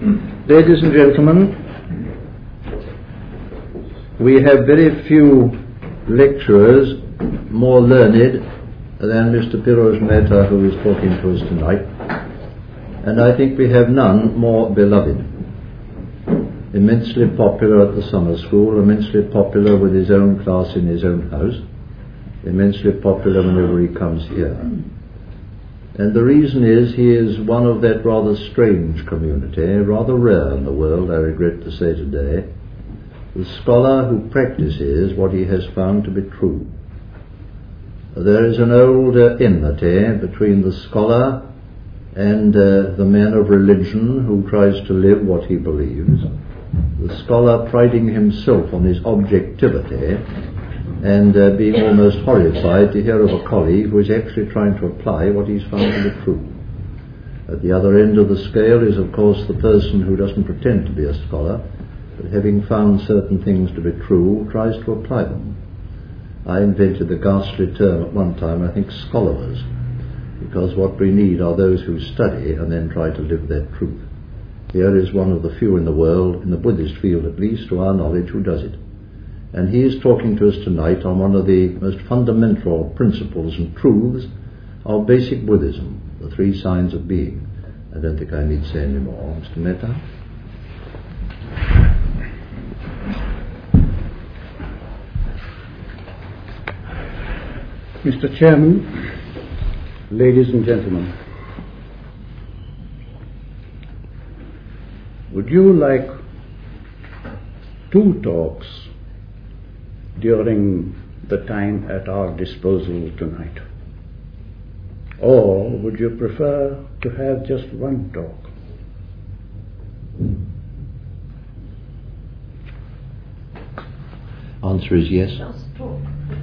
Ladies and gentlemen, we have very few lecturers more learned than Mr. Piroj Mehta, who is talking to us tonight, and I think we have none more beloved. Immensely popular at the summer school, immensely popular with his own class in his own house, immensely popular whenever he comes here. And the reason is he is one of that rather strange community, rather rare in the world, I regret to say today, the scholar who practices what he has found to be true. There is an old enmity between the scholar and the man of religion who tries to live what he believes, the scholar priding himself on his objectivity and being almost horrified to hear of a colleague who is actually trying to apply what he's found to be true. At the other end of the scale is, of course, the person who doesn't pretend to be a scholar, but having found certain things to be true, tries to apply them. I invented the ghastly term at one time, I think, scholars, because what we need are those who study and then try to live their truth. Here is one of the few in the world, in the Buddhist field at least, to our knowledge, who does it. And he is talking to us tonight on one of the most fundamental principles and truths of basic Buddhism, the three signs of being. I don't think I need say any more. Mr. Mehta? Mr. Chairman, ladies and gentlemen, would you like 2 talks during the time at our disposal tonight? Or would you prefer to have just 1 talk? Answer is yes. Just talk.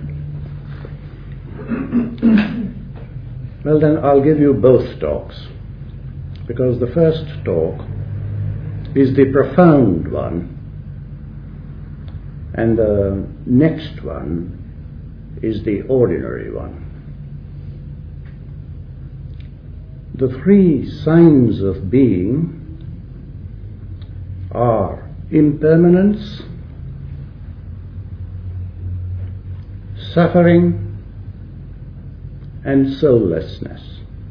Well, then I'll give you both talks, because the first talk is the profound one, and the next one is the ordinary one. The 3 signs of being are impermanence, suffering, and soullessness.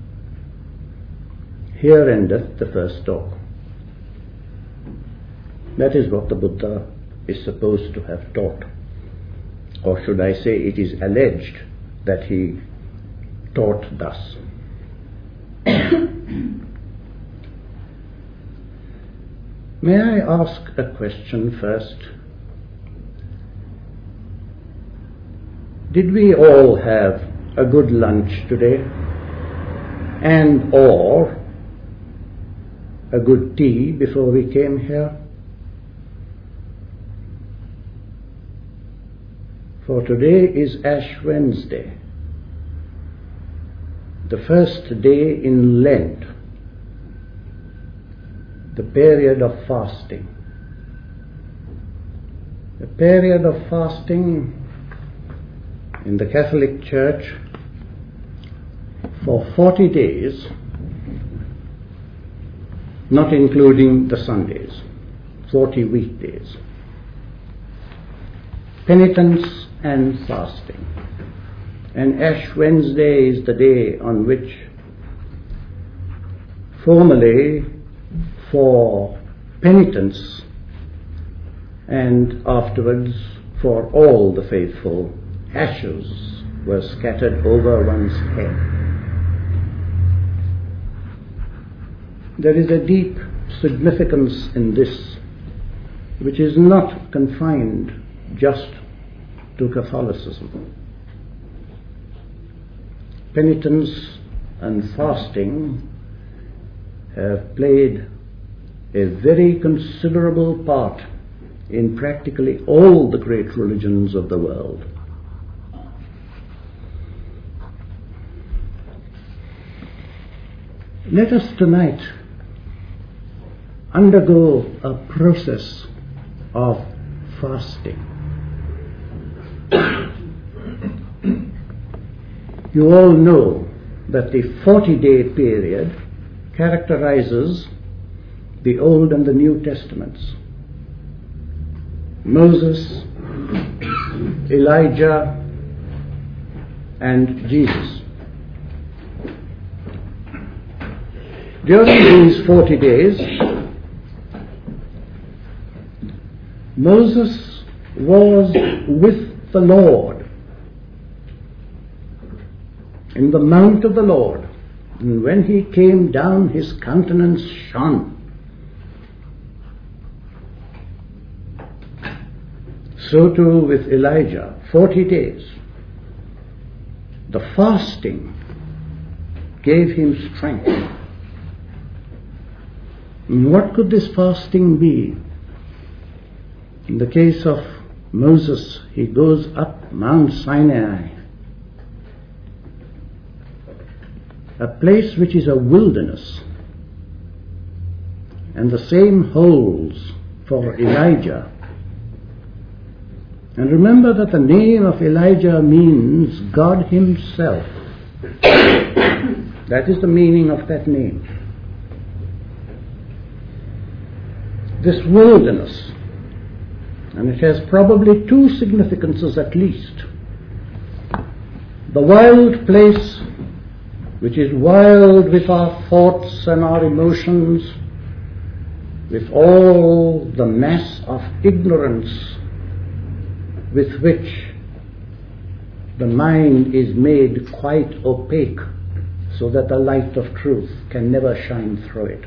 Here endeth the first talk. That is what the Buddha is supposed to have taught. Or should I say, it is alleged that he taught thus. May I ask a question first? Did we all have a good lunch today, and or a good tea before we came here? For today is Ash Wednesday, the first day in Lent, the period of fasting. The period of fasting in the Catholic Church for 40 days, not including the Sundays, 40 weekdays. Penitence and fasting. And Ash Wednesday is the day on which formerly for penitence and afterwards for all the faithful, ashes were scattered over one's head. There is a deep significance in this, which is not confined just to Catholicism. Penitence and fasting have played a very considerable part in practically all the great religions of the world. Let us tonight undergo a process of fasting. You all know that the 40-day period characterizes the Old and the New Testaments. Moses, Elijah, and Jesus. During these 40 days, Moses was with the Lord in the mount of the Lord, and when he came down, his countenance shone. So too with Elijah, 40 days. The fasting gave him strength. And what could this fasting be? In the case of Moses, he goes up Mount Sinai, a place which is a wilderness, and the same holds for Elijah. And remember that the name of Elijah means God himself. That is the meaning of that name. This wilderness, and it has probably two significances at least. The wild place, which is wild with our thoughts and our emotions, with all the mass of ignorance with which the mind is made quite opaque, so that the light of truth can never shine through it.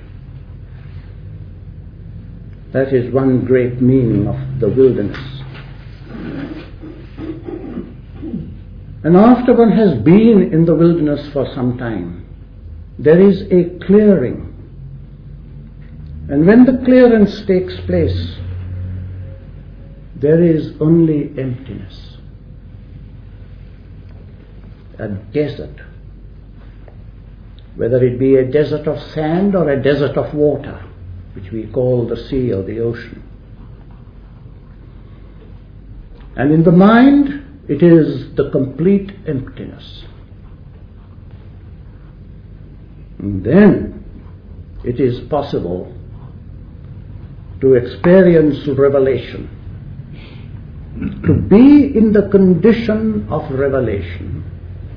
That is one great meaning of the wilderness. And after one has been in the wilderness for some time, there is a clearing. And when the clearance takes place, there is only emptiness. A desert. Whether it be a desert of sand or a desert of water, which we call the sea or the ocean. And in the mind, it is the complete emptiness. And then it is possible to experience revelation, to be in the condition of revelation,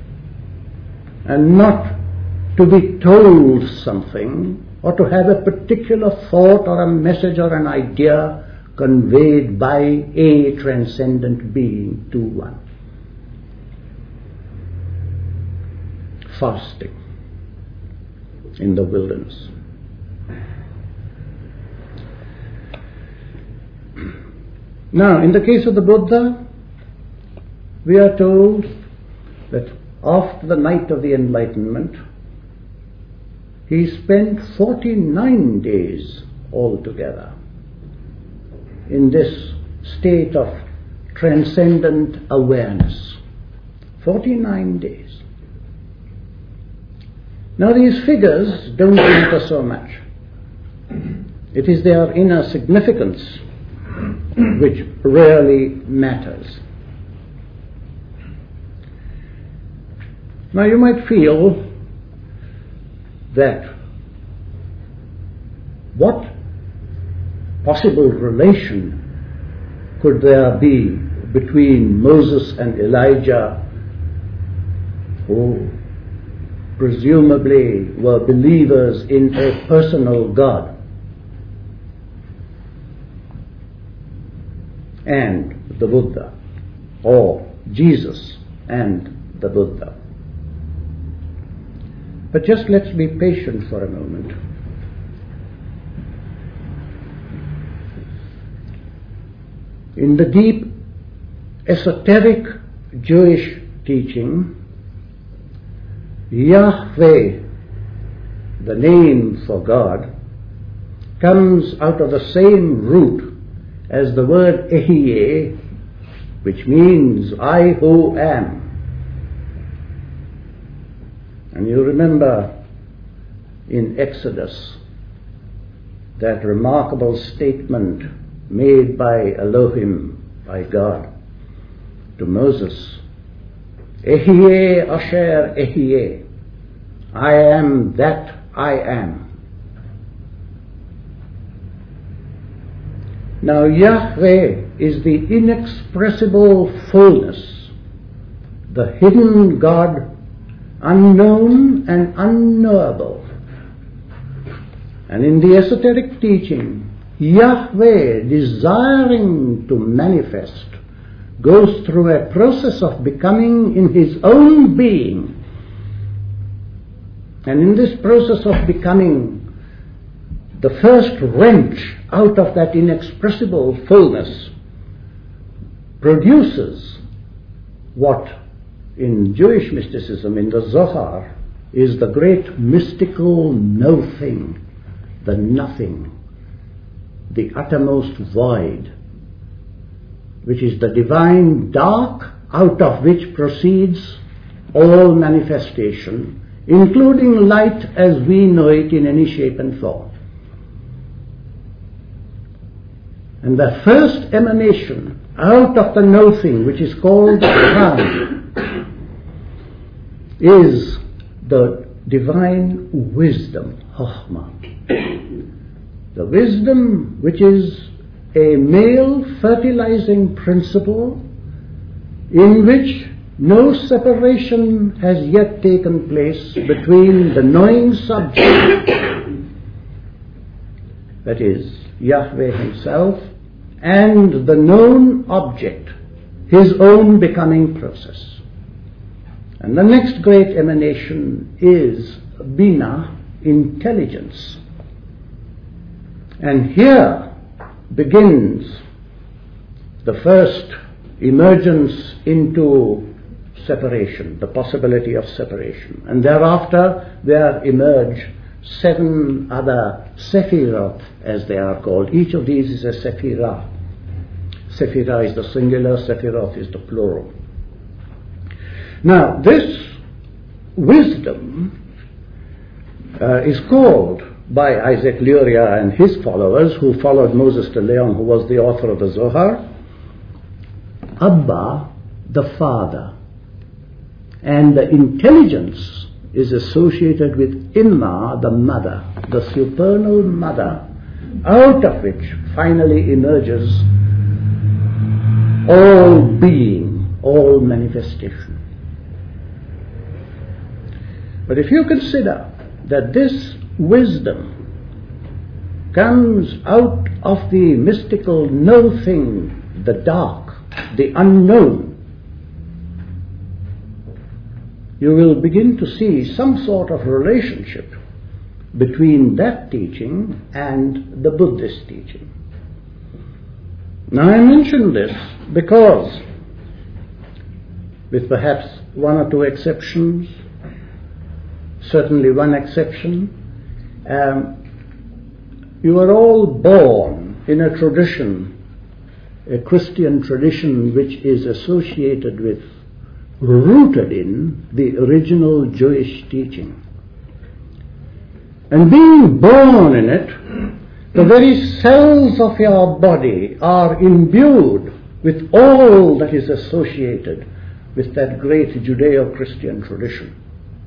and not to be told something, or to have a particular thought or a message or an idea conveyed by a transcendent being to one. Fasting in the wilderness. Now, in the case of the Buddha, we are told that after the night of the enlightenment, he spent 49 days altogether in this state of transcendent awareness. 49 days. Now these figures don't matter so much. It is their inner significance which really matters. Now you might feel that what possible relation could there be between Moses and Elijah, who presumably were believers in a personal God, and the Buddha, or Jesus and the Buddha? But just let's be patient for a moment. In the deep esoteric Jewish teaching, Yahweh, the name for God, comes out of the same root as the word Ehyeh, which means I who am. And you remember in Exodus that remarkable statement made by Elohim, by God, to Moses, Ehyeh Asher Ehyeh, I am that I am. Now Yahweh is the inexpressible fullness, the hidden God, unknown and unknowable. And in the esoteric teaching, Yahweh, desiring to manifest, goes through a process of becoming in his own being. And in this process of becoming, the first wrench out of that inexpressible fullness produces what in Jewish mysticism, in the Zohar, is the great mystical no-thing, the nothing, the uttermost void, which is the divine dark out of which proceeds all manifestation, including light as we know it in any shape and form. And the first emanation out of the no-thing, which is called Ram, is the divine wisdom, Chokhmah. The wisdom which is a male fertilizing principle in which no separation has yet taken place between the knowing subject, that is, Yahweh himself, and the known object, his own becoming process. And the next great emanation is Bina, intelligence. And here begins the first emergence into separation, the possibility of separation. And thereafter there emerge 7 other Sephiroth, as they are called. Each of these is a Sephirah. Sephirah is the singular, Sephiroth is the plural. Now, this wisdom is called by Isaac Luria and his followers, who followed Moses de Leon, who was the author of the Zohar, Abba, the Father. And the intelligence is associated with Imma, the Mother, the supernal Mother, out of which finally emerges all being, all manifestation. But if you consider that this wisdom comes out of the mystical no-thing, the dark, the unknown, you will begin to see some sort of relationship between that teaching and the Buddhist teaching. Now I mention this because, with perhaps 1 or 2 exceptions, certainly one exception, you are all born in a tradition, a Christian tradition which is associated with, rooted in the original Jewish teaching. And being born in it, the very cells of your body are imbued with all that is associated with that great Judeo-Christian tradition.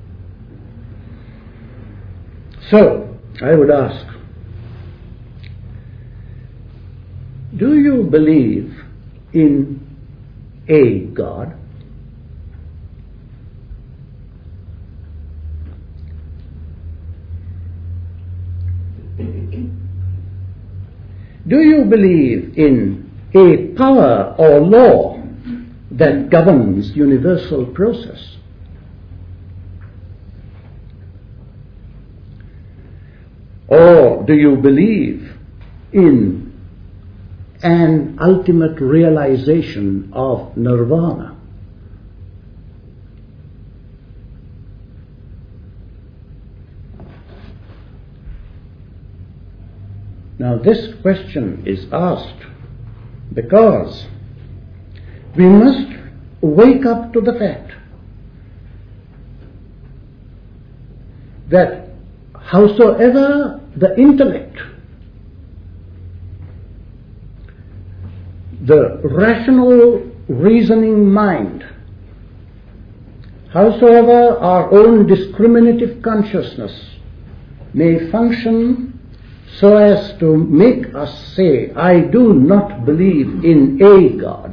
So, I would ask, do you believe in a God? Do you believe in a power or law that governs universal process? Or do you believe in an ultimate realization of nirvana? Now this question is asked because we must wake up to the fact that howsoever the intellect, the rational reasoning mind, howsoever our own discriminative consciousness may function so as to make us say, I do not believe in a God,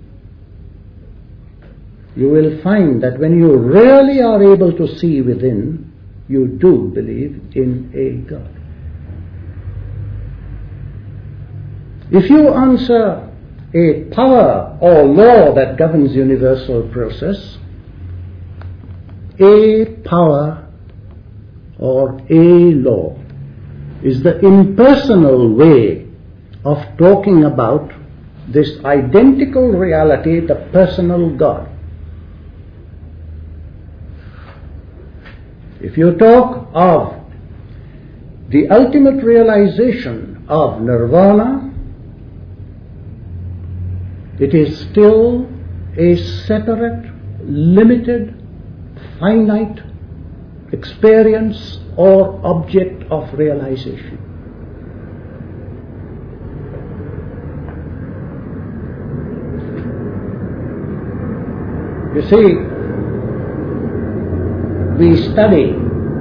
you will find that when you really are able to see within, you do believe in a God. If you answer a power or law that governs universal process, a power or a law is the impersonal way of talking about this identical reality, the personal God. If you talk of the ultimate realization of nirvana, it is still a separate, limited, finite experience or object of realization. You see, we study,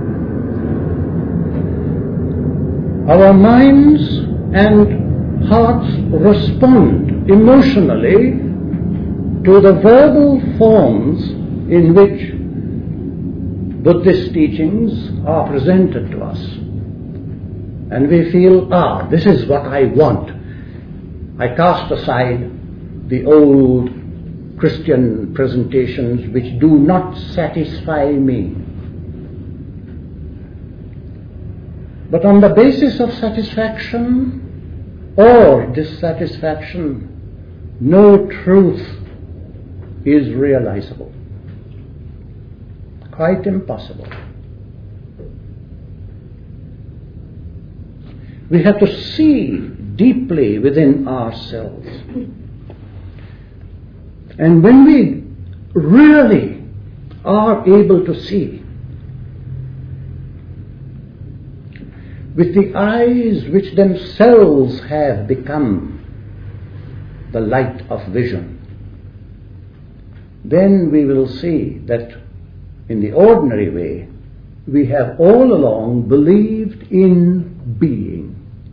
our minds and hearts respond emotionally to the verbal forms in which Buddhist teachings are presented to us. And we feel, this is what I want. I cast aside the old Christian presentations which do not satisfy me. But on the basis of satisfaction or dissatisfaction, no truth is realizable. Quite impossible. We have to see deeply within ourselves. And when we really are able to see with the eyes which themselves have become the light of vision, then we will see that in the ordinary way we have all along believed in being.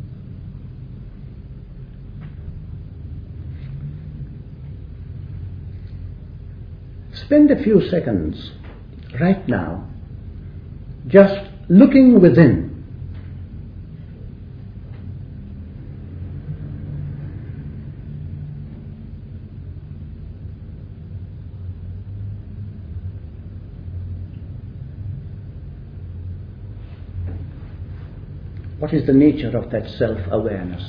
Spend a few seconds right now just looking within. What is the nature of that self-awareness?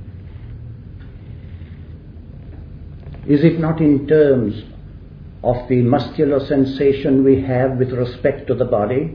Is it not in terms of the muscular sensation we have with respect to the body,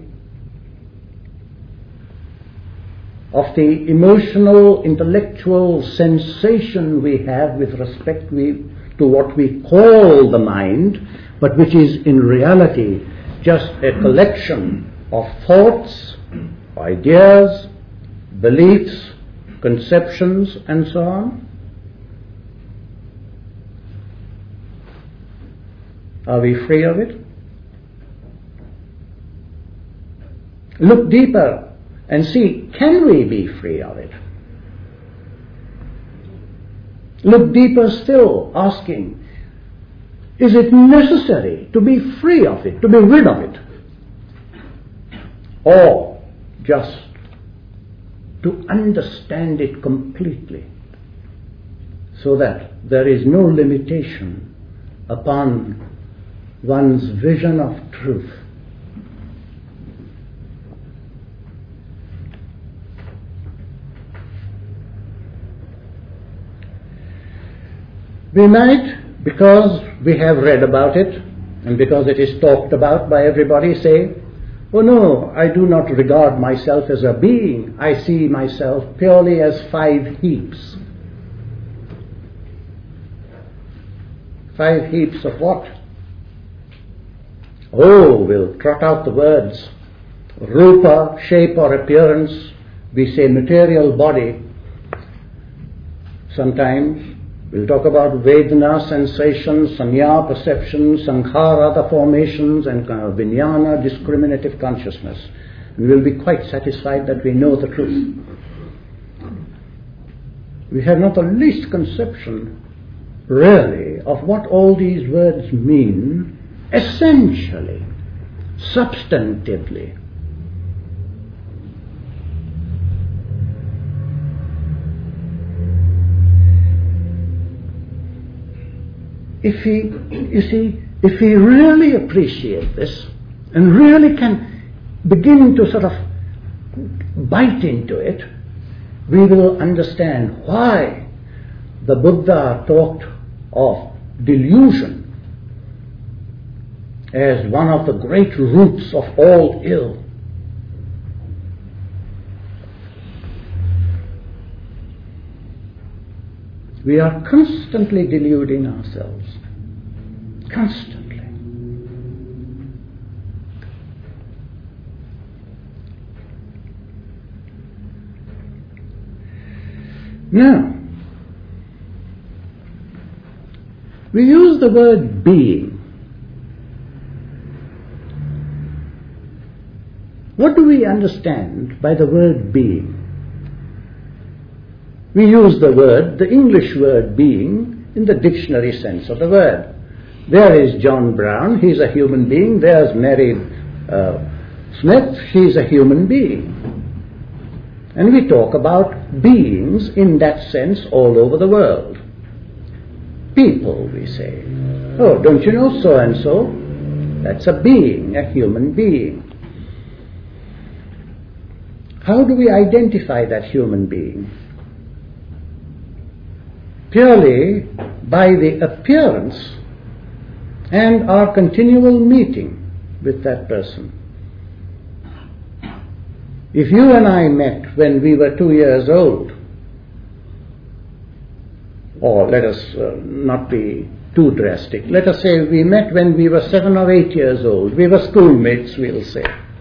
of the emotional, intellectual sensation we have with respect to what we call the mind, but which is in reality just a collection of thoughts, ideas, beliefs, conceptions, and so on? Are we free of it? Look deeper and see, can we be free of it? Look deeper still, asking, is it necessary to be free of it, to be rid of it? Or just to understand it completely, so that there is no limitation upon one's vision of truth. We might, because we have read about it and because it is talked about by everybody, say, oh no, I do not regard myself as a being. I see myself purely as 5 heaps. 5 heaps of what? Oh, we'll trot out the words. Rupa, shape or appearance. We say material body. Sometimes we'll talk about Vedana, sensation, Sanya, perception, Sankhara, the formations, and Vijnana, discriminative consciousness. And we'll be quite satisfied that we know the truth. we have not the least conception, really, of what all these words mean essentially, substantively. If we really appreciate this and really can begin to sort of bite into it, we will understand why the Buddha talked of delusion as one of the great roots of all ill. We are constantly deluding ourselves. Constantly. Now, we use the word being. What do we understand by the word being? We use the English word being, in the dictionary sense of the word. There is John Brown, he's a human being. There's Mary Smith, she's a human being. And we talk about beings in that sense all over the world. People, we say. Oh, don't you know so-and-so? That's a being, a human being. How do we identify that human being? Purely by the appearance and our continual meeting with that person. If you and I met when we were 2 years old, or let us not be too drastic, let us say we met when we were 7 or 8 years old, we were schoolmates, we'll say.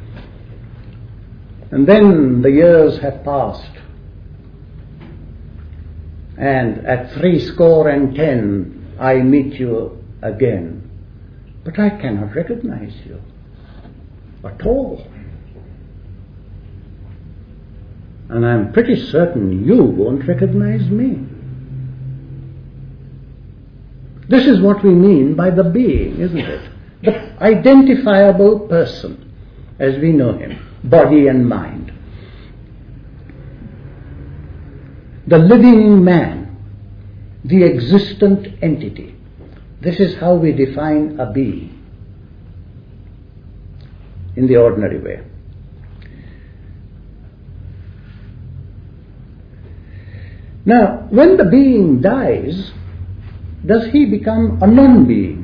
And then the years have passed, and at 70 I meet you again. But I cannot recognize you at all. And I'm pretty certain you won't recognize me. This is what we mean by the being, isn't it? The identifiable person, as we know him, body and mind. The living man, the existent entity. This is how we define a being in the ordinary way. Now, when the being dies, does he become a non-being?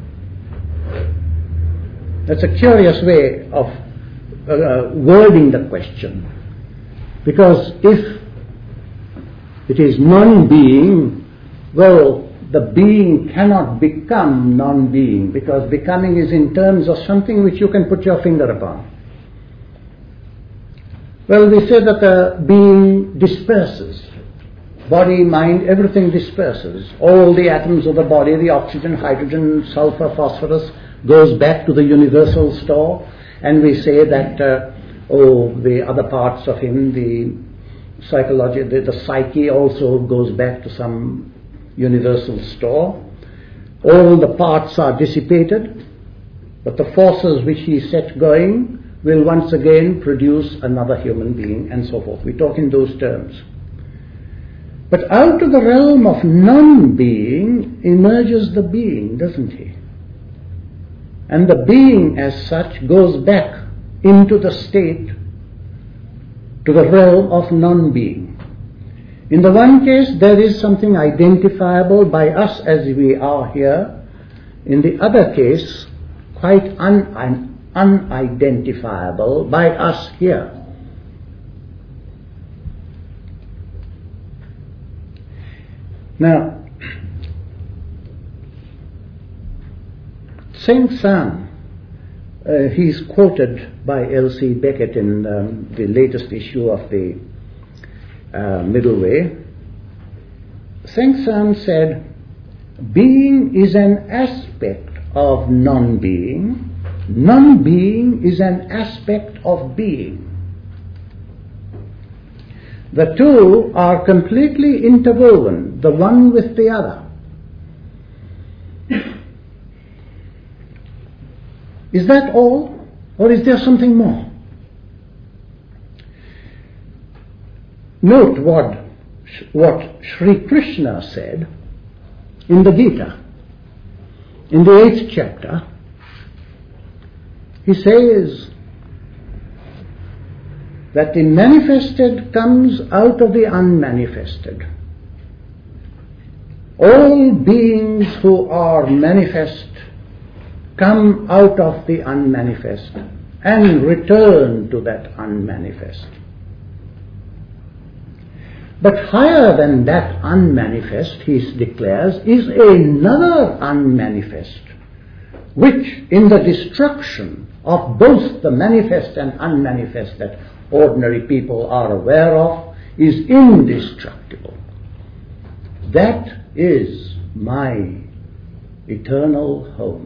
That's a curious way of wording the question. Because if it is non-being, well, the being cannot become non-being, because becoming is in terms of something which you can put your finger upon. Well, we say that the being disperses. Body, mind, everything disperses. All the atoms of the body, the oxygen, hydrogen, sulfur, phosphorus, goes back to the universal store. And we say that, the other parts of him, the psychology, the psyche also goes back to some universal store. All the parts are dissipated, but the forces which he set going will once again produce another human being, and so forth. We talk in those terms. But out of the realm of non-being emerges the being, doesn't he? And the being as such goes back into the state, to the realm of non-being. In the one case, there is something identifiable by us as we are here. In the other case, quite unidentifiable by us here. Now, Seung-Sahn, he's quoted by L.C. Beckett in the latest issue of the Middle Way. Seung-Sahn said, being is an aspect of non-being, non-being is an aspect of being. The two are completely interwoven, the one with the other. Is that all, or is there something more? Note what Sri Krishna said in the Gita. In the 8th chapter, he says that the manifested comes out of the unmanifested. All beings who are manifest come out of the unmanifest and return to that unmanifest. But higher than that unmanifest, he declares, is another unmanifest, which in the destruction of both the manifest and unmanifest that ordinary people are aware of is indestructible. That is my eternal home.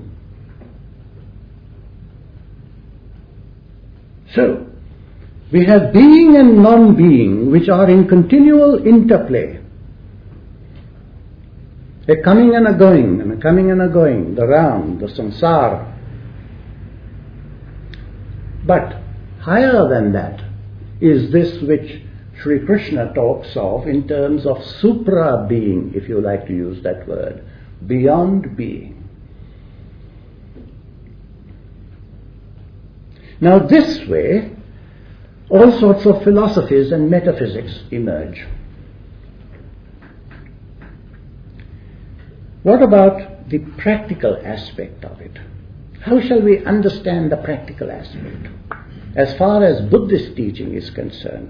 So, we have being and non-being which are in continual interplay. A coming and a going, and a coming and a going, the round, the samsara. But higher than that is this which Sri Krishna talks of in terms of supra-being, if you like to use that word, beyond being. Now this way, all sorts of philosophies and metaphysics emerge. What about the practical aspect of it? How shall we understand the practical aspect as far as Buddhist teaching is concerned?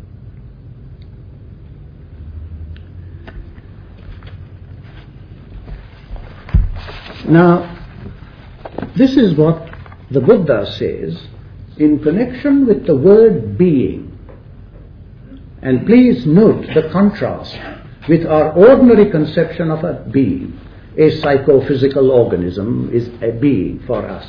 Now, this is what the Buddha says in connection with the word being. And please note the contrast with our ordinary conception of a being. A psychophysical organism is a being for us.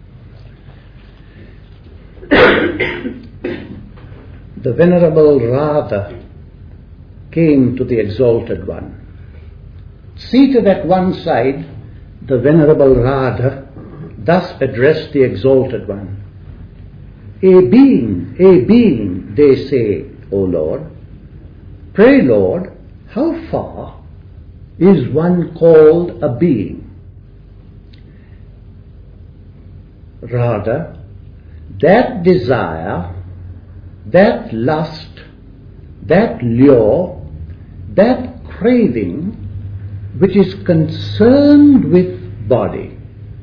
The Venerable Radha came to the Exalted One. Seated at one side, the Venerable Radha thus addressed the Exalted One. A being, they say, O Lord. Pray, Lord, how far is one called a being? Radha, that desire, that lust, that lure, that craving which is concerned with body,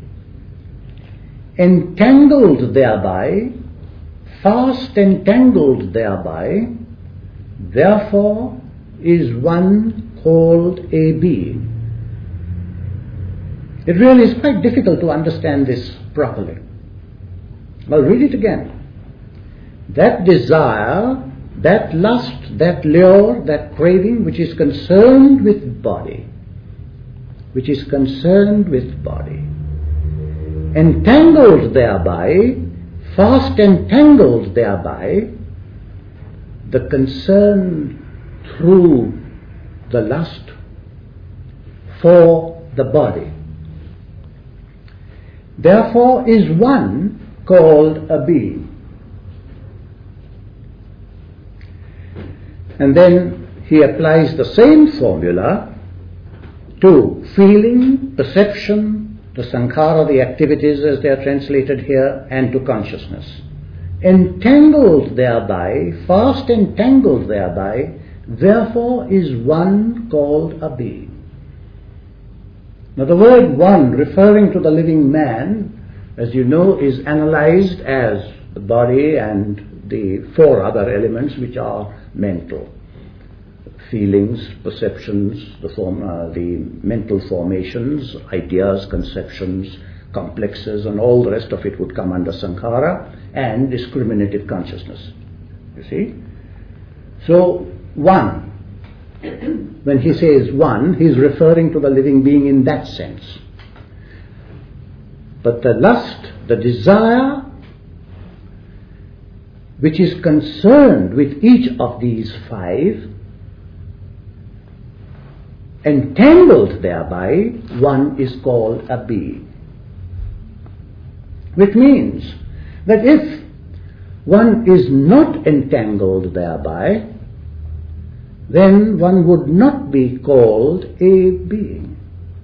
entangled thereby, fast entangled thereby, therefore is one called a being. It really is quite difficult to understand this properly. Well, read it again. That desire, that lust, that lure, that craving which is concerned with body, entangled thereby, fast entangled thereby, the concern through the lust for the body. Therefore is one called a being. And then he applies the same formula to feeling, perception, the sankhara, the activities as they are translated here, and to consciousness. Entangled thereby, fast entangled thereby, therefore is one called a being. Now the word one, referring to the living man, as you know, is analyzed as the body and the four other elements which are mental. Feelings, perceptions, the mental formations, ideas, conceptions, complexes, and all the rest of it would come under sankhara, and discriminative consciousness. You see? So, one. When he says one, he is referring to the living being in that sense. But the lust, the desire, which is concerned with each of these five, entangled thereby, one is called a being. Which means that if one is not entangled thereby, then one would not be called a being.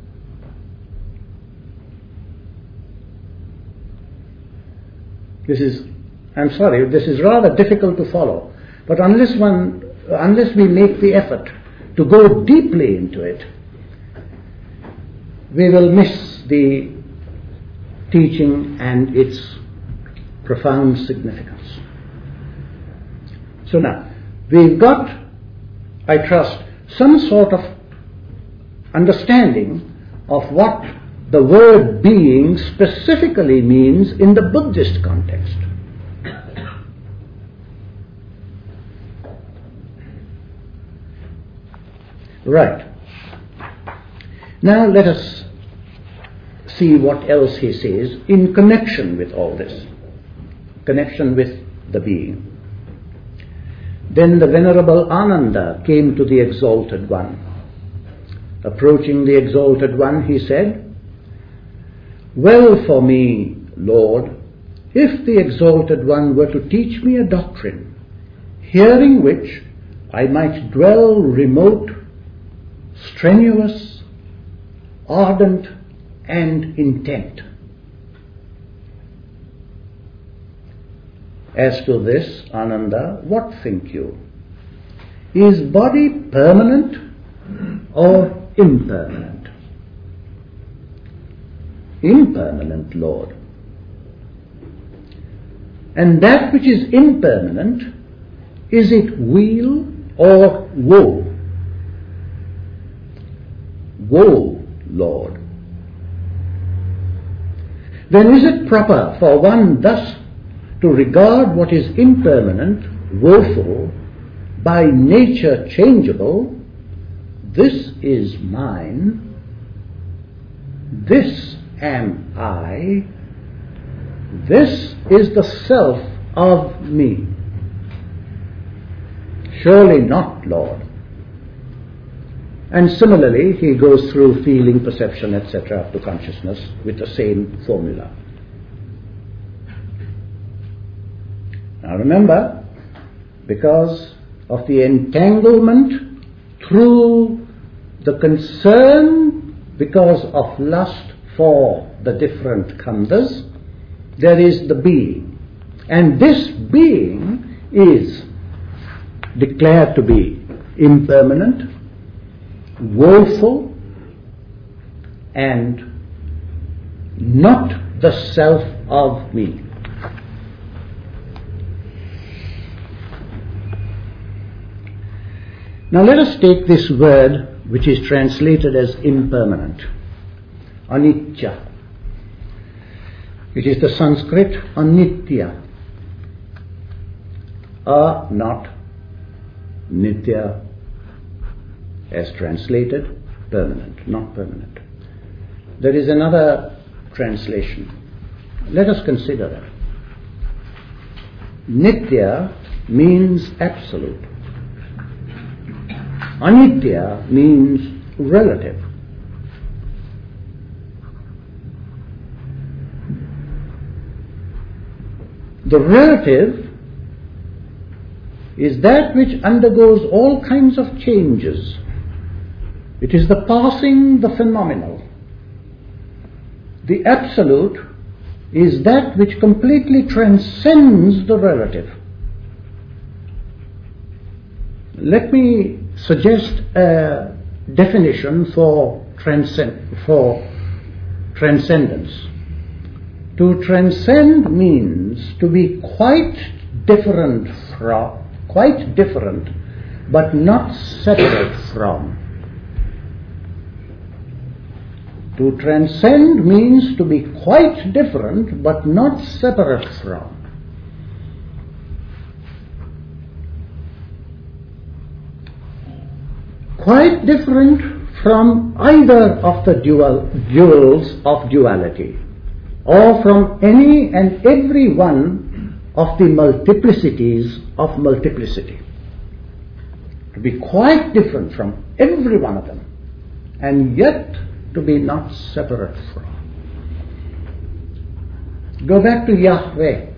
This is rather difficult to follow, but unless we make the effort to go deeply into it, we will miss the teaching and its profound significance. So now, we've got, I trust, some sort of understanding of what the word being specifically means in the Buddhist context. Right. Now let us see what else he says in connection with all this, connection with the being. Then the Venerable Ananda came to the Exalted One. Approaching the Exalted One, he said, "Well for me, Lord, if the Exalted One were to teach me a doctrine, hearing which I might dwell remote, strenuous, ardent, and intent." As to this, Ananda, what think you? Is body permanent or impermanent? Impermanent, Lord. And that which is impermanent, is it weal or woe? Woe, Lord. Then is it proper for one thus to regard what is impermanent, woeful, by nature changeable? This is mine, this am I, this is the self of me. Surely not, Lord. And similarly, he goes through feeling, perception, etc. up to consciousness with the same formula. Now remember, because of the entanglement through the concern, because of lust for the different khandhas, there is the being. And this being is declared to be impermanent, woeful, and not the self of me. Now let us take this word which is translated as impermanent, anitya. It is the Sanskrit anitya, not nitya, as translated, permanent, not permanent. There is another translation. Let us consider that. Nitya means absolute. Anitya means relative. The relative is that which undergoes all kinds of changes. It is the passing, the phenomenal. The absolute is that which completely transcends the relative. Let me suggest a definition for transcendence. To transcend means to be quite different, but not separate from. To transcend means to be quite different, but not separate from. Quite different from either of the duals of duality, or from any and every one of the multiplicities of multiplicity. To be quite different from every one of them, and yet to be not separate from. Go back to Yahweh.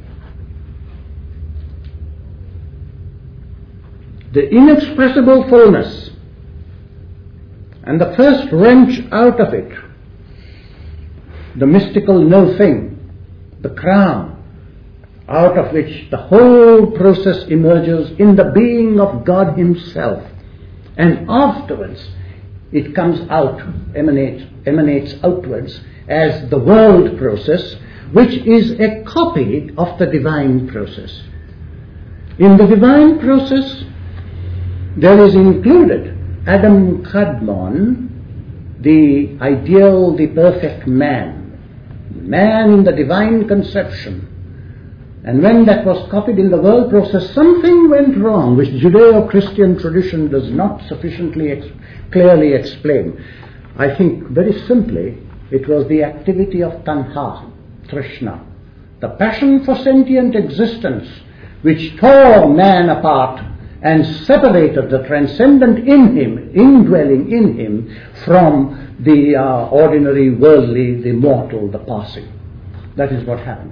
The inexpressible fullness, and the first wrench out of it, the mystical no thing, the crown, out of which the whole process emerges in the being of God Himself. And afterwards it comes out, emanates outwards as the world process, which is a copy of the divine process. In the divine process there is included Adam Kadmon, the ideal, the perfect man in the divine conception. And when that was copied in the world process, something went wrong, which Judeo-Christian tradition does not sufficiently clearly explain. I think very simply it was the activity of Tanha, Trishna, the passion for sentient existence, which tore man apart and separated the transcendent in him, indwelling in him, from the ordinary, worldly, the mortal, the passing. That is what happened.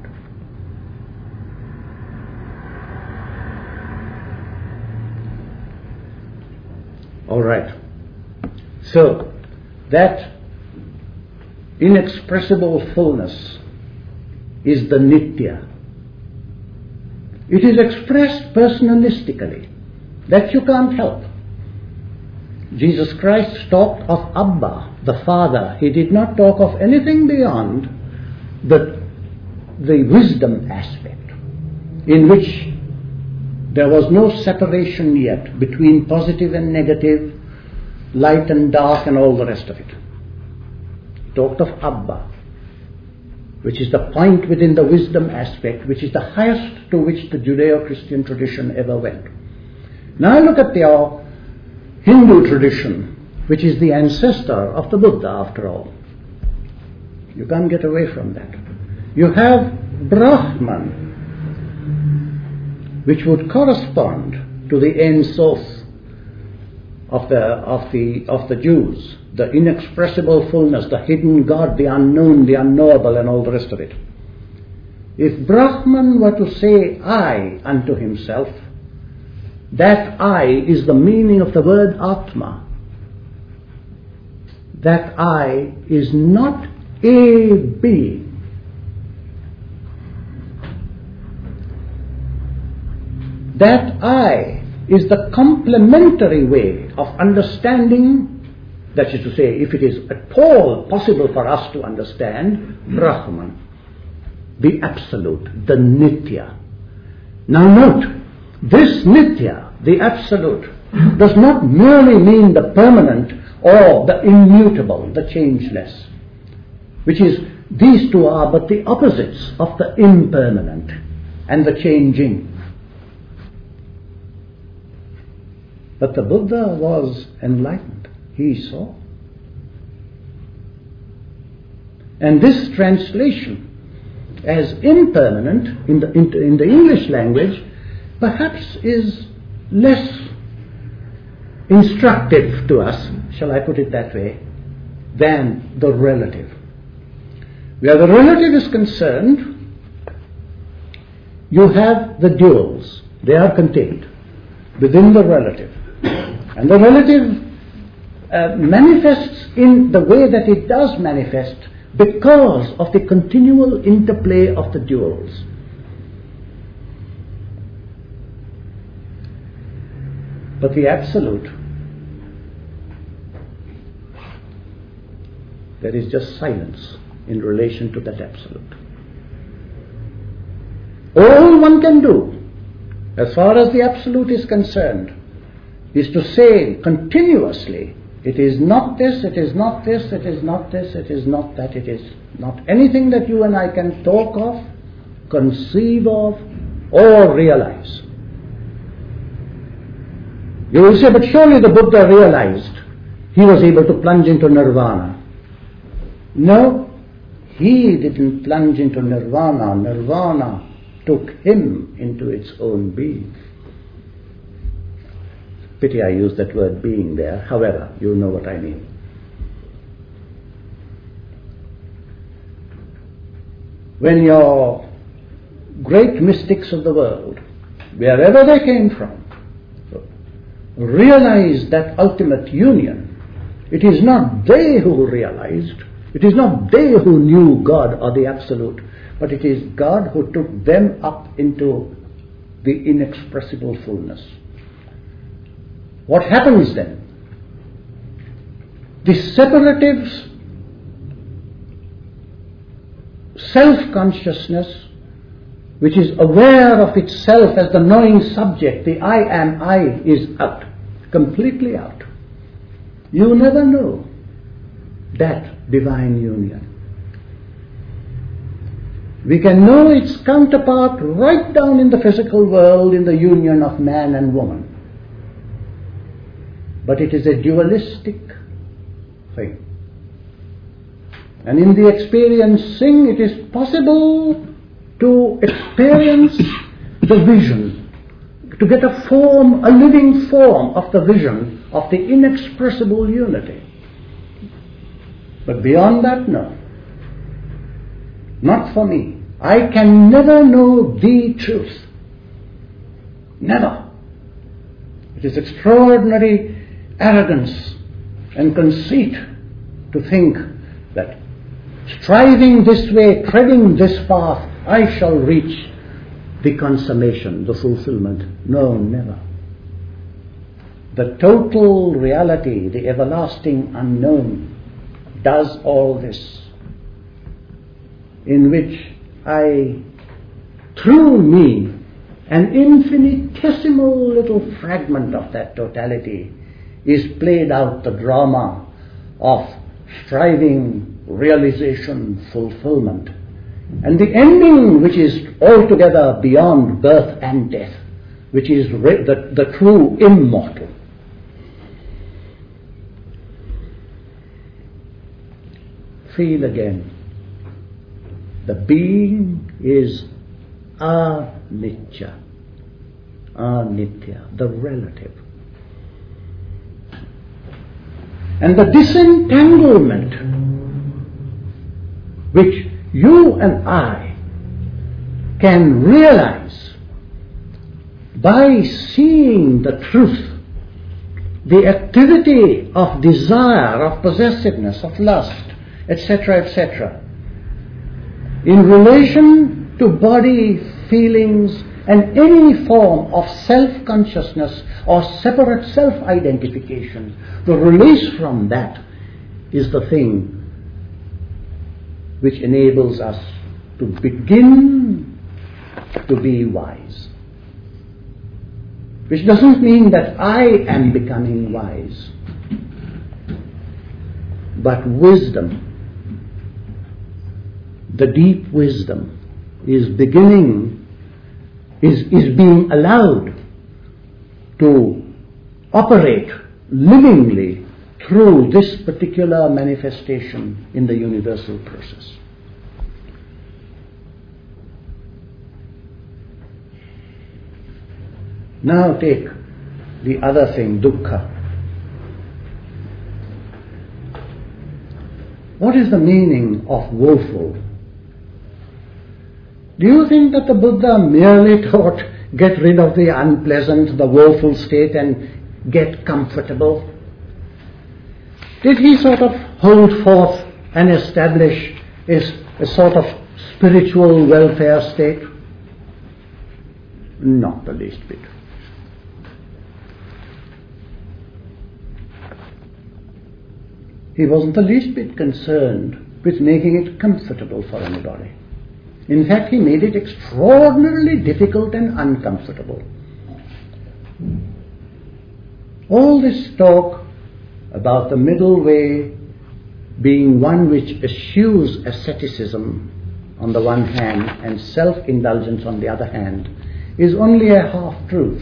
All right. So, that inexpressible fullness is the Nitya. It is expressed personalistically. That you can't help. Jesus Christ talked of Abba, the Father. He did not talk of anything beyond the wisdom aspect, in which there was no separation yet between positive and negative, light and dark, and all the rest of it. He talked of Abba, which is the point within the wisdom aspect, which is the highest to which the Judeo-Christian tradition ever went. Now look at your Hindu tradition, which is the ancestor of the Buddha after all. You can't get away from that. You have Brahman, which would correspond to the Ein Sof of the Jews, the inexpressible fullness, the hidden God, the unknown, the unknowable, and all the rest of it. If Brahman were to say I unto himself, that I is the meaning of the word Atma. That I is not a being. That I is the complementary way of understanding, that is to say, if it is at all possible for us to understand, Brahman, the Absolute, the Nitya. Now note, this Nitya, the Absolute, does not merely mean the permanent or the immutable, the changeless, which is, these two are but the opposites of the impermanent and the changing. But the Buddha was enlightened. He saw. And this translation as impermanent in the English language perhaps is less instructive to us, shall I put it that way, than the relative. Where the relative is concerned, you have the duals. They are contained within the relative. And the relative manifests in the way that it does manifest because of the continual interplay of the duals. But the Absolute, there is just silence in relation to that Absolute. All one can do, as far as the Absolute is concerned, is to say continuously, it is not this, it is not this, it is not this, it is not that, it is not anything that you and I can talk of, conceive of, or realize. You will say, but surely the Buddha realized he was able to plunge into nirvana. No, he didn't plunge into nirvana. Nirvana took him into its own being. Pity I used that word being there. However, you know what I mean. When your great mystics of the world, wherever they came from, realized that ultimate union, it is not they who realized, it is not they who knew God or the Absolute, but it is God who took them up into the inexpressible fullness. What happens then? The separatives' self-consciousness, which is aware of itself as the knowing subject, the I am I, is out, completely out. You never know that divine union. We can know its counterpart right down in the physical world in the union of man and woman. But it is a dualistic thing. And in the experiencing, it is possible to experience the vision, to get a form, a living form of the vision of the inexpressible unity. But beyond that, no. Not for me. I can never know the truth. Never. It is extraordinary arrogance and conceit to think that striving this way, treading this path, I shall reach the consummation, the fulfillment. No, never. The total reality, the everlasting unknown, does all this, in which I, through me, an infinitesimal little fragment of that totality, is played out the drama of striving, realization, fulfillment. And the ending, which is altogether beyond birth and death, which is the true immortal. Feel again. The being is anitya, the relative. And the disentanglement which you and I can realize by seeing the truth, the activity of desire, of possessiveness, of lust, etc., etc., in relation to body, feelings, and any form of self-consciousness or separate self-identification, the release from that is the thing which enables us to begin to be wise. Which doesn't mean that I am becoming wise, but wisdom, the deep wisdom, is being allowed to operate livingly through this particular manifestation in the universal process. Now take the other thing, dukkha. What is the meaning of woeful? Do you think that the Buddha merely taught get rid of the unpleasant, the woeful state and get comfortable? Did he sort of hold forth and establish a sort of spiritual welfare state? Not the least bit. He wasn't the least bit concerned with making it comfortable for anybody. In fact, he made it extraordinarily difficult and uncomfortable. All this talk about the middle way being one which eschews asceticism on the one hand and self-indulgence on the other hand is only a half-truth.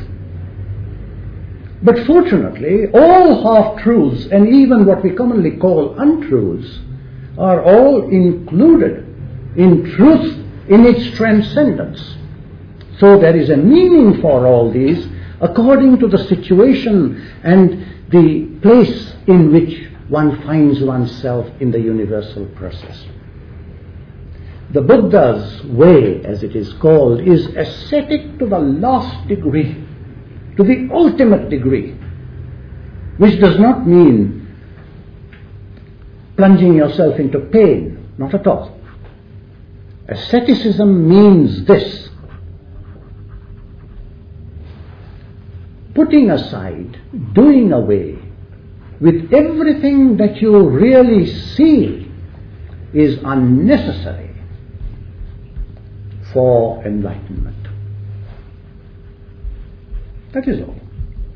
But fortunately, all half-truths and even what we commonly call untruths are all included in truth in its transcendence. So there is a meaning for all these according to the situation and the place in which one finds oneself in the universal process. The Buddha's way, as it is called, is ascetic to the last degree, to the ultimate degree, which does not mean plunging yourself into pain, not at all. Asceticism means this: putting aside, doing away with everything that you really see is unnecessary for enlightenment. That is all.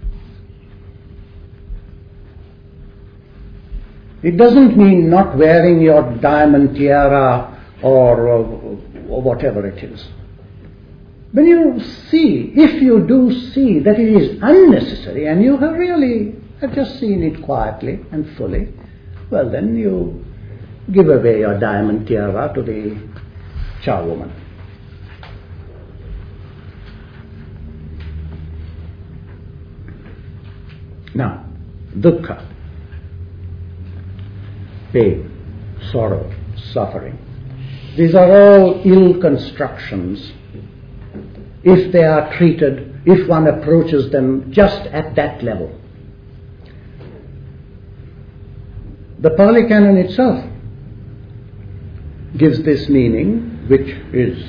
It doesn't mean not wearing your diamond tiara or whatever it is. When you see, if you do see that it is unnecessary and you have just seen it quietly and fully, well then you give away your diamond tiara to the charwoman. Now, dukkha, pain, sorrow, suffering. These are all ill constructions if they are treated, if one approaches them just at that level. The Pali Canon itself gives this meaning, which is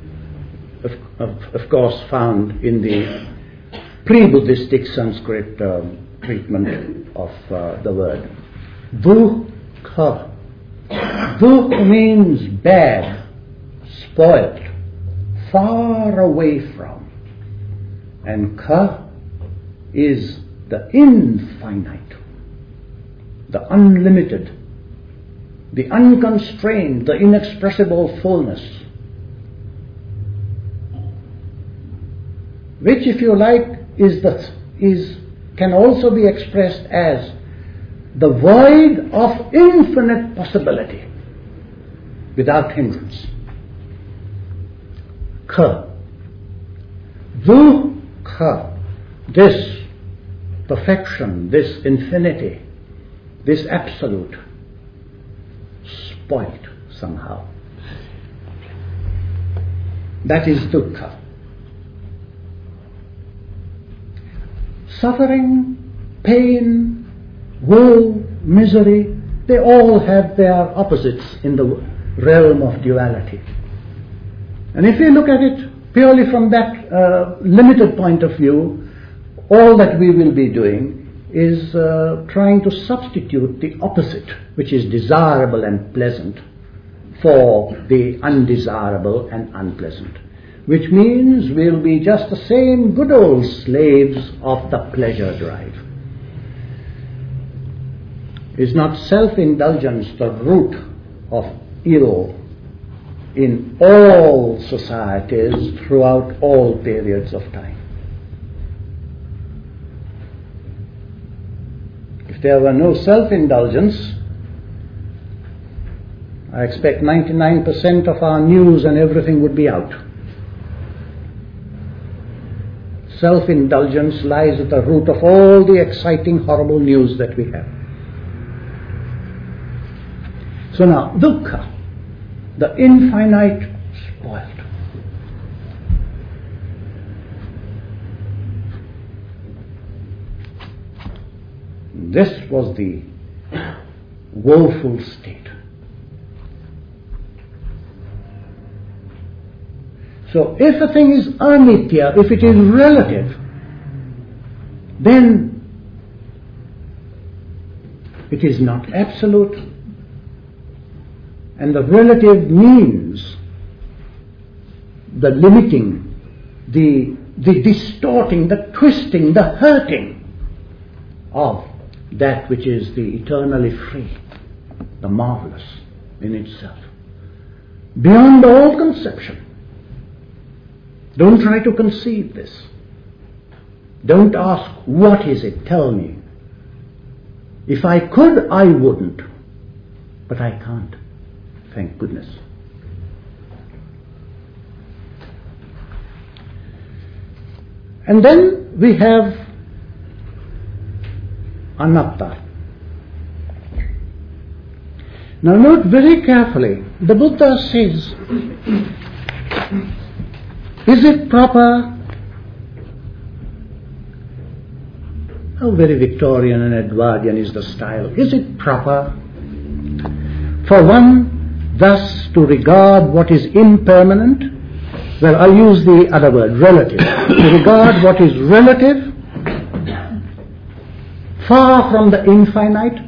of course found in the pre-Buddhistic Sanskrit treatment of the word. Dukkha. Dukh means bad, spoiled, far away from. And kha is the infinite, the unlimited, the unconstrained, the inexpressible fullness, which, if you like, can also be expressed as the void of infinite possibility without hindrance. Kha. Dukkha. This perfection, this infinity, this absolute, spoiled somehow. That is dukkha. Suffering, pain, woe, misery, they all have their opposites in the realm of duality. And if we look at it purely from that limited point of view, all that we will be doing is trying to substitute the opposite, which is desirable and pleasant, for the undesirable and unpleasant, which means we'll be just the same good old slaves of the pleasure drive. Is not self-indulgence the root of ill in all societies throughout all periods of time? If there were no self-indulgence, I expect 99% of our news and everything would be out. Self-indulgence lies at the root of all the exciting, horrible news that we have. So now, dukkha, the infinite spoiled. This was the woeful state. So if a thing is anitya, if it is relative, then it is not absolute. And the relative means the limiting, the distorting, the twisting, the hurting of that which is the eternally free, the marvelous in itself, beyond all conception. Don't try to conceive this. Don't ask, what is it? Tell me. If I could, I wouldn't. But I can't. Thank goodness. And then we have anatta. Now note very carefully, the Buddha says, is it proper? How very Victorian and Edwardian is the style. Is it proper for one thus to regard what is impermanent? Well, I'll use the other word, relative. To regard what is relative, far from the infinite,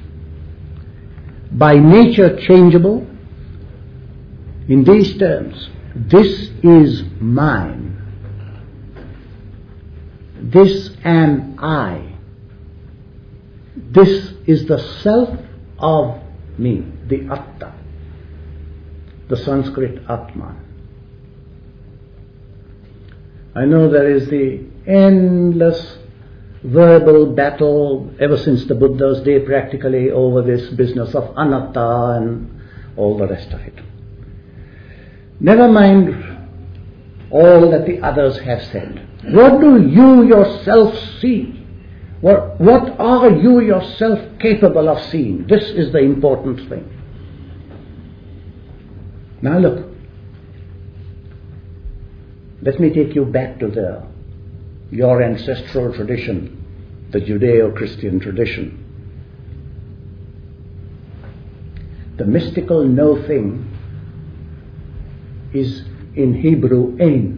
by nature changeable, in these terms, this is mine. This am I. This is the self of me, the Atta, the Sanskrit Atman. I know there is the endless verbal battle ever since the Buddha's day practically over this business of anatta and all the rest of it. Never mind all that the others have said. What do you yourself see? What are you yourself capable of seeing? This is the important thing. Now look, let me take you back to your ancestral tradition, the Judeo-Christian tradition. The mystical no thing is in Hebrew Ein.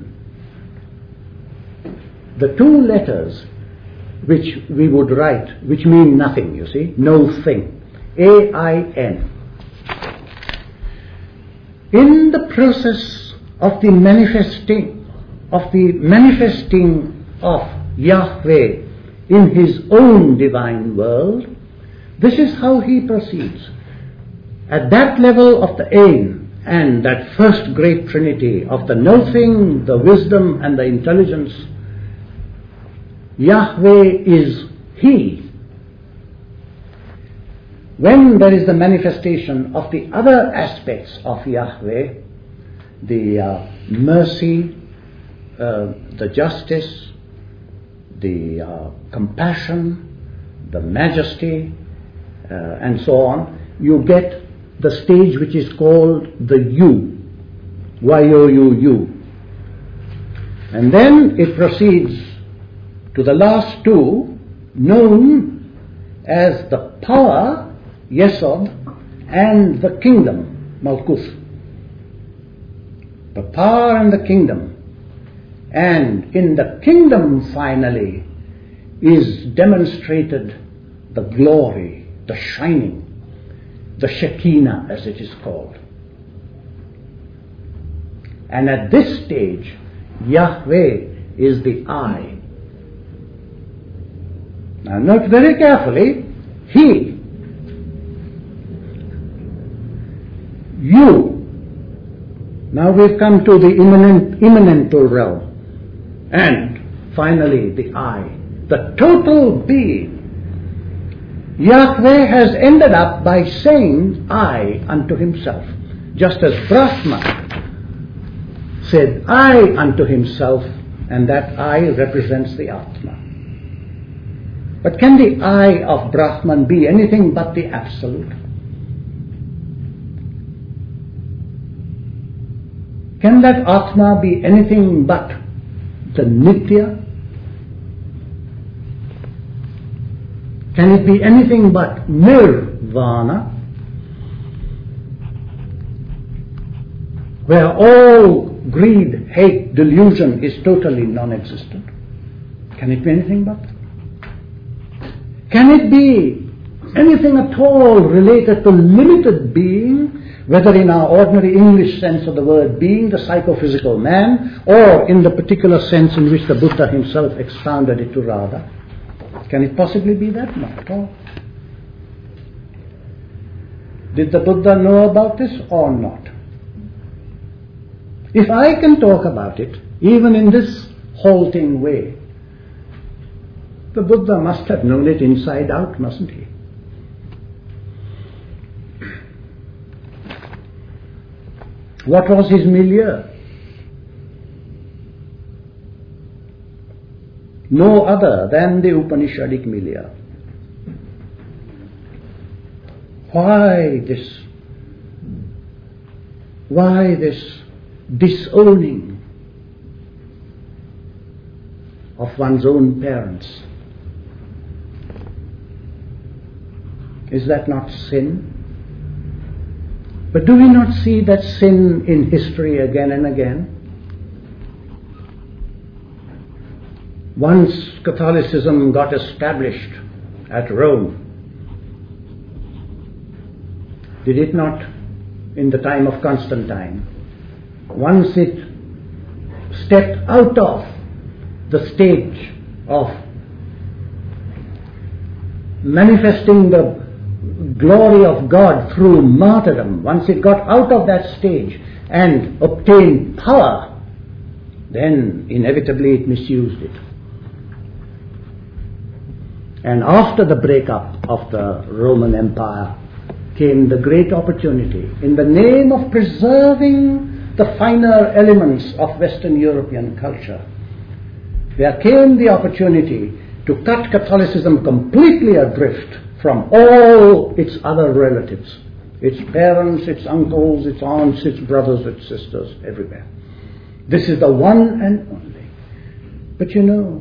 The two letters which we would write, which mean nothing, you see, no thing, A-I-N. In the process of the manifesting of Yahweh in his own divine world, this is how he proceeds. At that level of the Ein, and that first great trinity of the no-thing, the wisdom and the intelligence, Yahweh is He. When there is the manifestation of the other aspects of Yahweh, the mercy, the justice, the compassion, the majesty, and so on, you get the stage which is called the U, Y-O-U-U. And then it proceeds to the last two, known as the power, Yesod, and the kingdom, Malkuth. The power and the kingdom. And in the kingdom, finally, is demonstrated the glory, the shining, the Shekinah, as it is called. And at this stage, Yahweh is the I. Now note very carefully, He, you. Now we've come to the immanental realm. And finally the I, the total being. Yahweh has ended up by saying I unto himself. Just as Brahma said I unto himself, and that I represents the Atma. But can the I of Brahman be anything but the Absolute? Can that Atma be anything but the Nitya? Can it be anything but Nirvana, where all greed, hate, delusion is totally non-existent? Can it be anything but? Can it be anything at all related to limited being, whether in our ordinary English sense of the word being, the psychophysical man, or in the particular sense in which the Buddha himself expounded it to Radha? Can it possibly be that? Not at all. Did the Buddha know about this or not? If I can talk about it, even in this halting way, the Buddha must have known it inside out, mustn't he? What was his milieu? no other than the Upanishadic milieu. Why this disowning of one's own parents? Is that not sin? But do we not see that sin in history again and again? Once Catholicism got established at Rome, did it not, in the time of Constantine, once it stepped out of the stage of manifesting the glory of God through martyrdom, once it got out of that stage and obtained power, then inevitably it misused it. And after the breakup of the Roman Empire came the great opportunity, in the name of preserving the finer elements of Western European culture, there came the opportunity to cut Catholicism completely adrift from all its other relatives, its parents, its uncles, its aunts, its brothers, its sisters, everywhere. This is the one and only. But you know,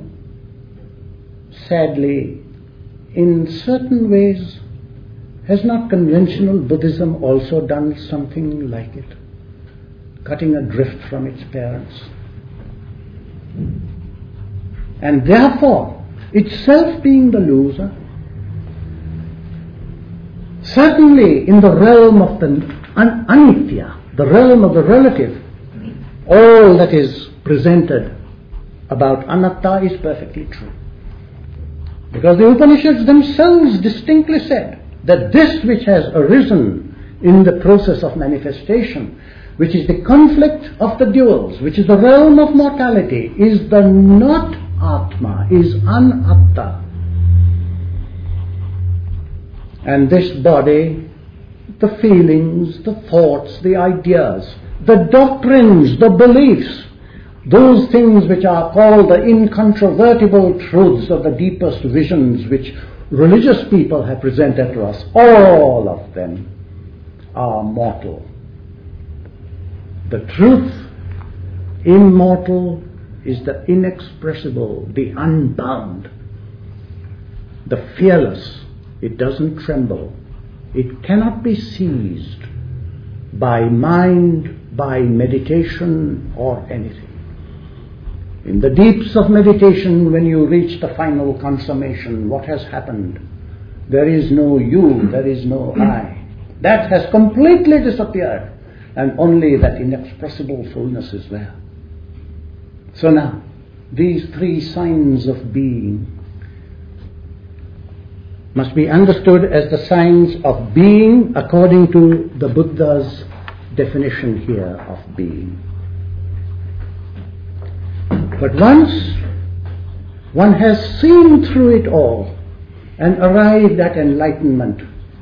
sadly, in certain ways, has not conventional Buddhism also done something like it? Cutting adrift from its parents. And therefore, itself being the loser, certainly in the realm of the anitya, the realm of the relative, all that is presented about anatta is perfectly true. Because the Upanishads themselves distinctly said that this which has arisen in the process of manifestation, which is the conflict of the duals, which is the realm of mortality, is the not Atma, is anatta. And this body, the feelings, the thoughts, the ideas, the doctrines, the beliefs, those things which are called the incontrovertible truths of the deepest visions which religious people have presented to us, all of them are mortal. The truth, immortal, is the inexpressible, the unbound, the fearless. It doesn't tremble. It cannot be seized by mind, by meditation, or anything. In the deeps of meditation, when you reach the final consummation, what has happened? There is no you, there is no I. That has completely disappeared, and only that inexpressible fullness is there. So now, these three signs of being must be understood as the signs of being according to the Buddha's definition here of being. But once one has seen through it all and arrived at enlightenment,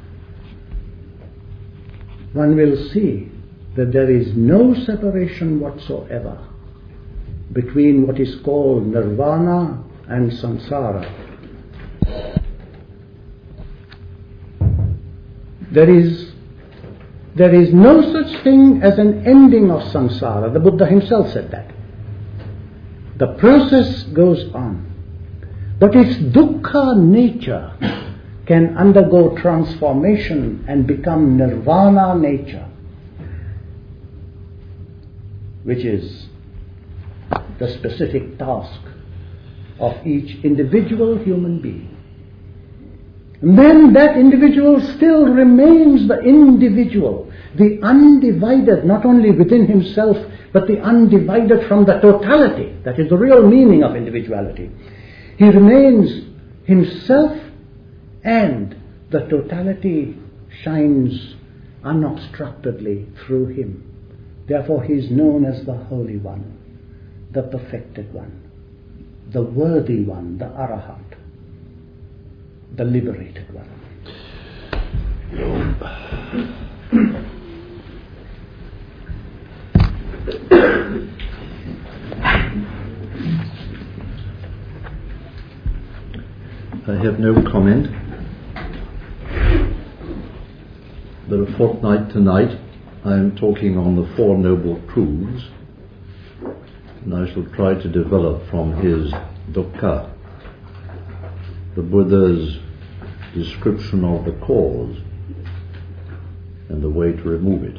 one will see that there is no separation whatsoever between what is called nirvana and samsara. There is no such thing as an ending of samsara. The Buddha himself said that. The process goes on. But its dukkha nature can undergo transformation and become nirvana nature, which is the specific task of each individual human being. And then that individual still remains the individual, the undivided, not only within himself, but the undivided from the totality. That is the real meaning of individuality. He remains himself, and the totality shines unobstructedly through him. Therefore he is known as the Holy One, the Perfected One, the Worthy One, the Arahant, the Liberated One. have no comment. But a fortnight tonight I am talking on the Four Noble Truths, and I shall try to develop from his dukkha, the Buddha's description of the cause and the way to remove it.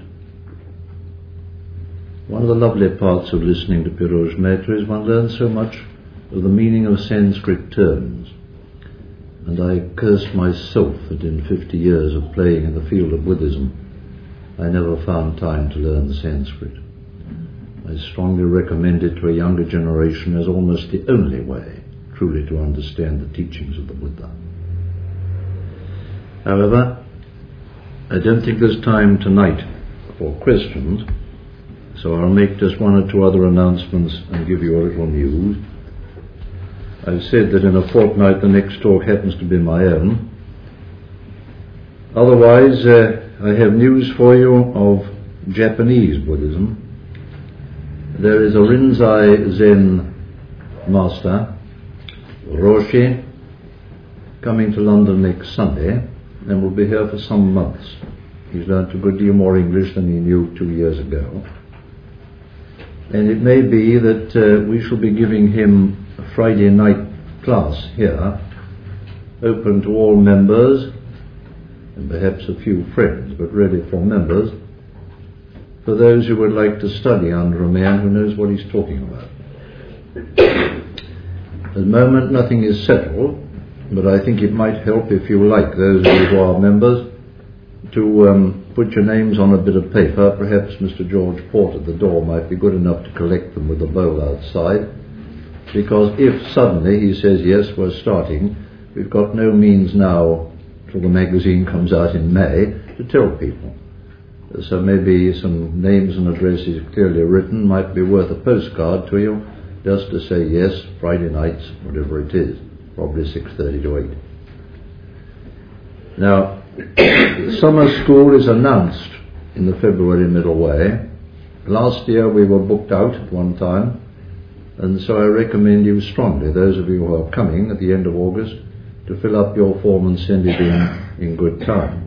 One of the lovely parts of listening to Pirouzh Mehta is one learns so much of the meaning of Sanskrit terms, and I curse myself that in 50 years of playing in the field of Buddhism I never found time to learn Sanskrit. I strongly recommend it to a younger generation as almost the only way truly to understand the teachings of the Buddha. However, I don't think there's time tonight for questions, so I'll make just one or two other announcements and give you a little news. I've said that in a fortnight the next talk happens to be my own. Otherwise, I have news for you of Japanese Buddhism. There is a Rinzai Zen master, Roshi, coming to London next Sunday and will be here for some months. He's learnt a good deal more English than he knew 2 years ago. And it may be that we shall be giving him a Friday night class here, open to all members and perhaps a few friends, but really for members, for those who would like to study under a man who knows what he's talking about. At the moment nothing is settled, but I think it might help if you like, those of you who are members, to put your names on a bit of paper. Perhaps Mr. George Port at the door might be good enough to collect them with a bowl outside, because if suddenly he says, yes, we're starting, we've got no means now, till the magazine comes out in May, to tell people. So maybe some names and addresses clearly written might be worth a postcard to you, just to say yes, Friday nights, whatever it is, probably 6:30 to 8. Now, summer school is announced in the February middle way. Last year we were booked out at one time, and so I recommend you strongly, those of you who are coming at the end of August, to fill up your form and send it in good time.